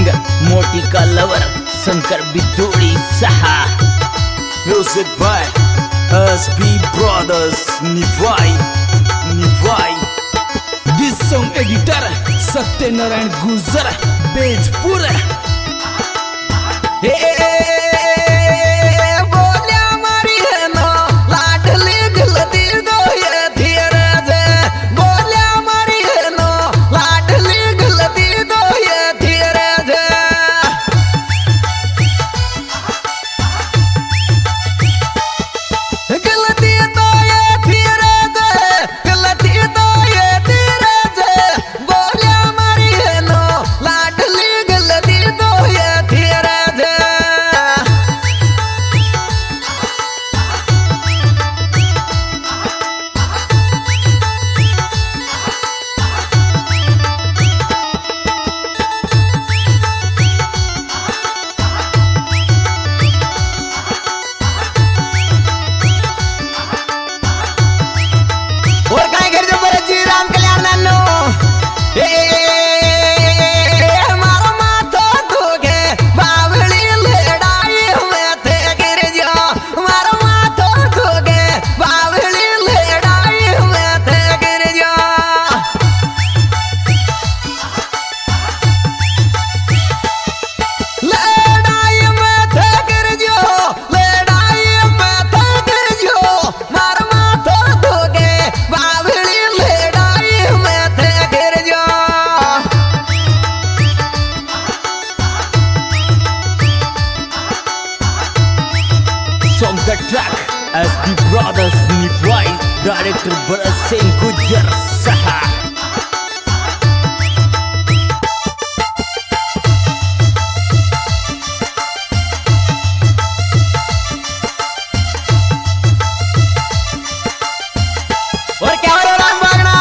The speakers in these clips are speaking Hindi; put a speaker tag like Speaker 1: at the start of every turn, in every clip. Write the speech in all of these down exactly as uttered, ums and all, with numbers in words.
Speaker 1: सिंगर मोटी का लवर शंकर बिदुड़ी सहा।
Speaker 2: Music by S B Brothers निभाई निभाई।
Speaker 1: This song editor Satyanarayan Gujar Bejpur. The track as the brothers Nivai, director Bharat Singh Gujar Saha.
Speaker 3: और क्या हो रहा भागना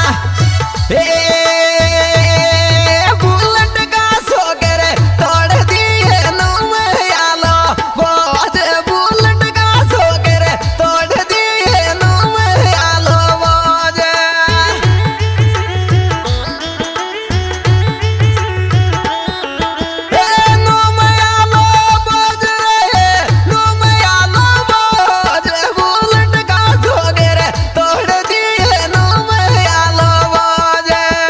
Speaker 3: बुलेट का सोकर तोड़ दिए नो में आलो बोझ बुलेट का सोकर तोड़ दिए नो में आलो बोझ नो में आलो बोझ नो में आलो बोझ बुलेट का सोकर तोड़ दिए नो में आलो बोझ।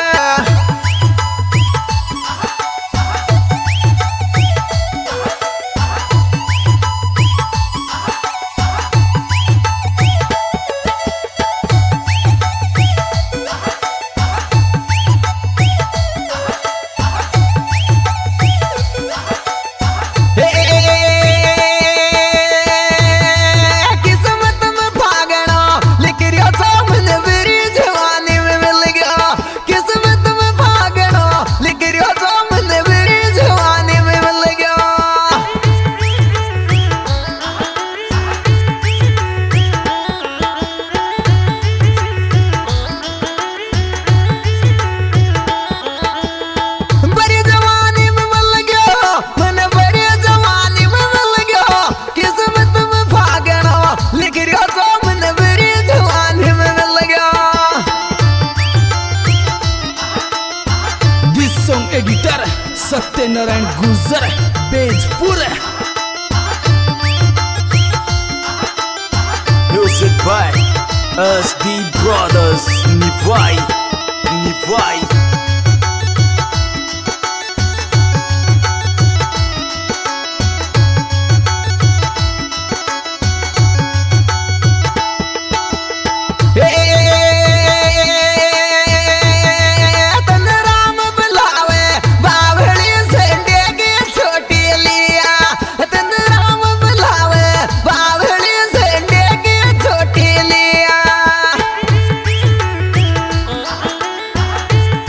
Speaker 3: किस्मत में भागना लिखरियो सामने मेरी जवानी में मिल गया। किस्मत में भागना लिखरियो सामने मेरी जवानी में मिल गया। बड़ी जवानी में मिल गया मैंने बड़ी जवानी में मिल गया। किस्मत में भागना लिख रियो सामने मेरी जवानी में मिल गया।
Speaker 1: This song editor Satyanarayan Gujar Bejpur.
Speaker 2: Music by S B Brothers निभाई निभाई।
Speaker 3: तन राम बुलावे बावली से डेगी छोटी लिया। तन राम बुलावे बावली से डेगी छोटी लिया।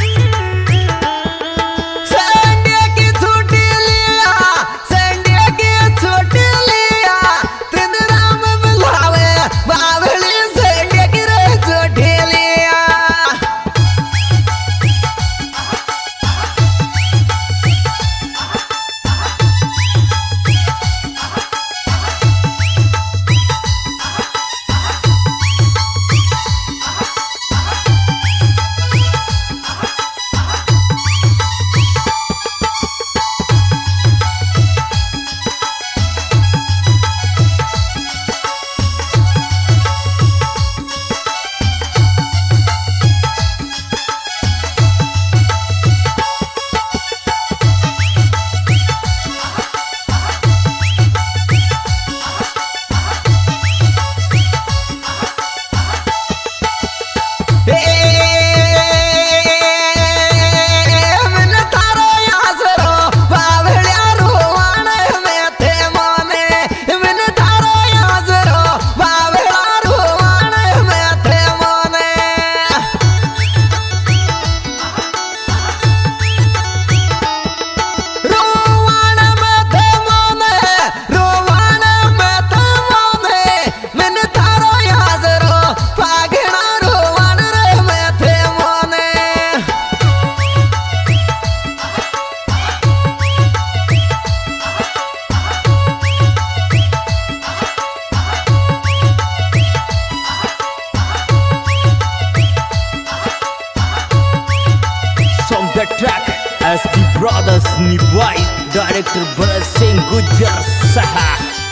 Speaker 1: the track S B Brothers निभाई डायरेक्टर भरत सिंह गुज्जर सहा।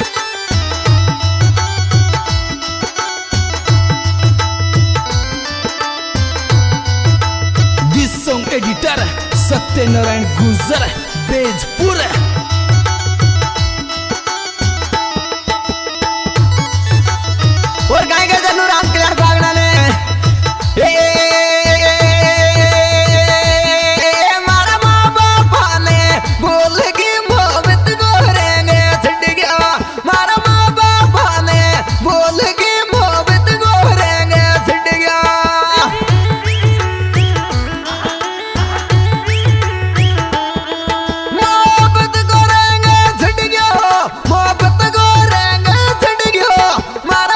Speaker 2: This song editor Satyanarayan Gujjar Bejpur.
Speaker 3: और गाय के जनू राम कल्याण भागना ने ए, मारा माँ बापा ने बोल की मोहब्बत को रहेंगे छड़ गया। मारा माँ बापा ने बोल की मोहब्बत को रहेंगे छड़ गया। मोहब्बत को रहेंगे छड़ गया, मोहब्बत को रहेंगे छड़ गया। मारा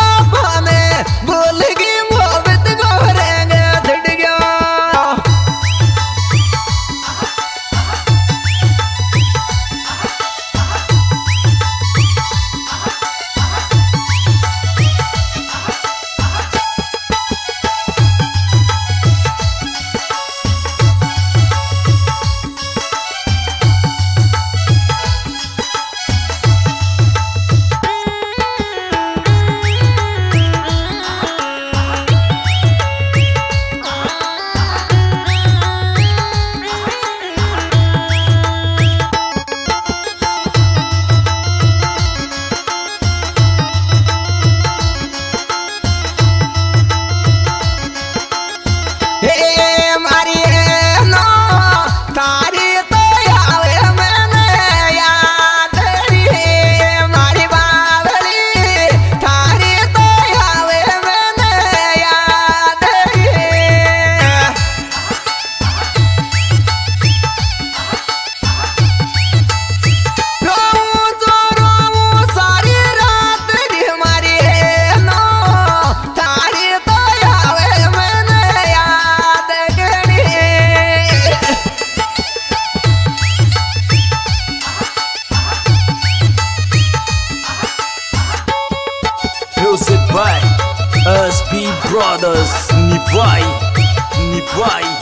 Speaker 2: Music by S B Brothers निभाई निभाई।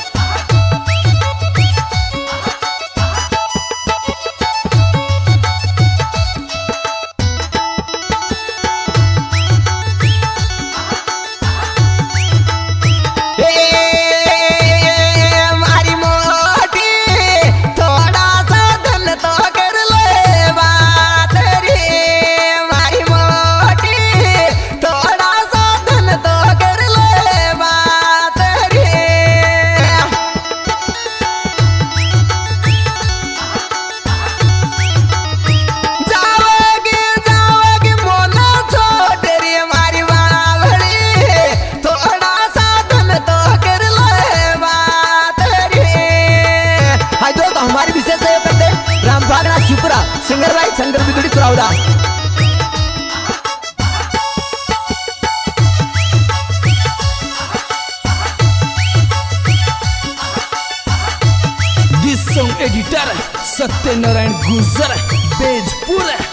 Speaker 3: हमारी विशेष सहयोग करते राम भागना शुक्रा सिंगर भाई शंकर बिगड़ी चुरावदा।
Speaker 2: This song editor Satyanarayan Gujjar Bejpur.